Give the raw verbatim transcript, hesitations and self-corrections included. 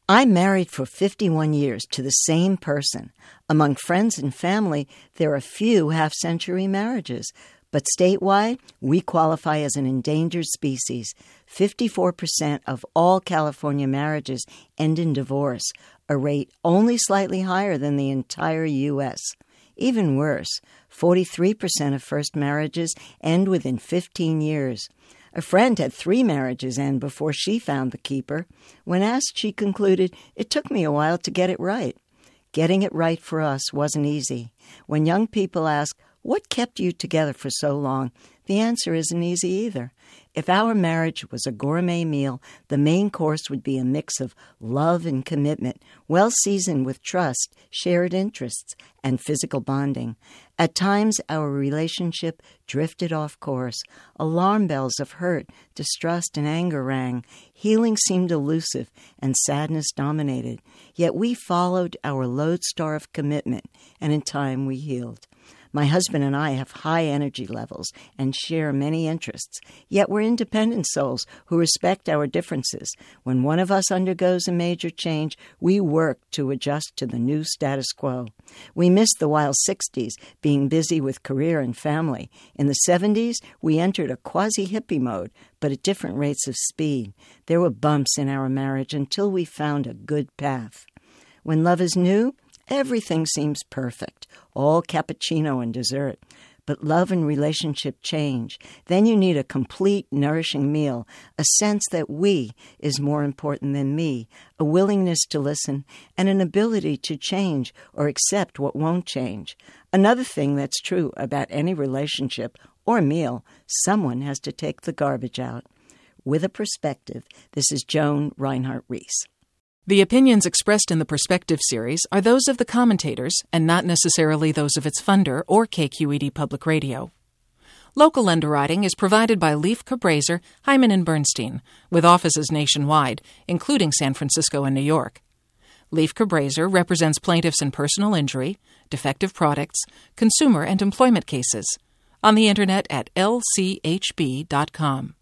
I'm married for fifty-one years to the same person. Among friends and family, there are few half-century marriages. But statewide, we qualify as an endangered species. fifty-four percent of all California marriages end in divorce, a rate only slightly higher than the entire U S Even worse, forty-three percent of first marriages end within fifteen years. A friend had three marriages end before she found the keeper. When asked, she concluded, "It took me a while to get it right." Getting it right for us wasn't easy. When young people ask, "What kept you together for so long?" the answer isn't easy either. If our marriage was a gourmet meal, the main course would be a mix of love and commitment, well seasoned with trust, shared interests, and physical bonding. At times, our relationship drifted off course. Alarm bells of hurt, distrust, and anger rang. Healing seemed elusive, and sadness dominated. Yet we followed our lodestar of commitment, and in time we healed. My husband and I have high energy levels and share many interests, yet we're independent souls who respect our differences. When one of us undergoes a major change, we work to adjust to the new status quo. We miss the wild sixties, being busy with career and family. In the seventies, we entered a quasi-hippie mode, but at different rates of speed. There were bumps in our marriage until we found a good path. When love is new, everything seems perfect, all cappuccino and dessert. But love and relationship change. Then you need a complete, nourishing meal, a sense that we is more important than me, a willingness to listen, and an ability to change or accept what won't change. Another thing that's true about any relationship or meal, someone has to take the garbage out. With a perspective, this is Joan Reinhardt Reese. The opinions expressed in the Perspective series are those of the commentators and not necessarily those of its funder or K Q E D Public Radio. Local underwriting is provided by Leif Cabraser, Hyman and Bernstein, with offices nationwide, including San Francisco and New York. Leif Cabraser represents plaintiffs in personal injury, defective products, consumer and employment cases. On the Internet at L C H B dot com.